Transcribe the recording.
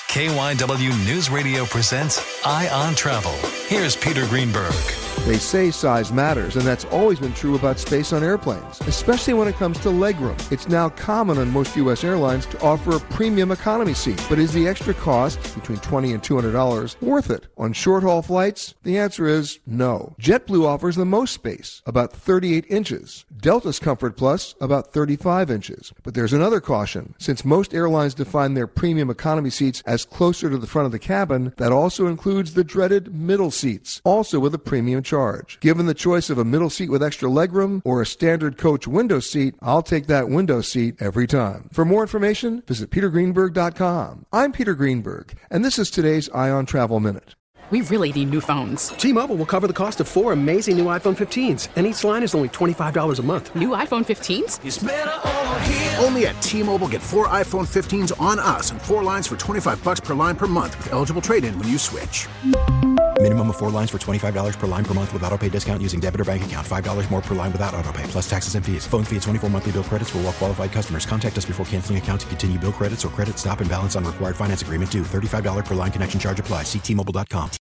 KYW News Radio presents Eye on Travel. Here's Peter Greenberg. They say size matters, and that's always been true about space on airplanes, especially when it comes to legroom. It's now common on most U.S. airlines to offer a premium economy seat, but is the extra cost, between $20 and $200, worth it? On short-haul flights, the answer is no. JetBlue offers the most space, about 38 inches. Delta's Comfort Plus, about 35 inches. But there's another caution. Since most airlines define their premium economy seats as closer to the front of the cabin, that also includes the dreaded middle seats, also with a premium charge. Given the choice of a middle seat with extra legroom or a standard coach window seat, I'll take that window seat every time. For more information, visit petergreenberg.com. I'm Peter Greenberg, and this is today's Eye on Travel Minute. We really need new phones. T-Mobile will cover the cost of 4 amazing new iPhone 15s, and each line is only $25 a month. New iPhone 15s? It's better over here. Only at T-Mobile, get 4 iPhone 15s on us and 4 lines for $25 per line per month with eligible trade-in when you switch. Minimum of 4 lines for $25 per line per month with autopay discount using debit or bank account. $5 more per line without autopay, plus taxes and fees. Phone fee at 24 monthly bill credits for well-qualified customers. Contact us before canceling account to continue bill credits or credit stop and balance on required finance agreement due. $35 per line connection charge applies. See T-Mobile.com.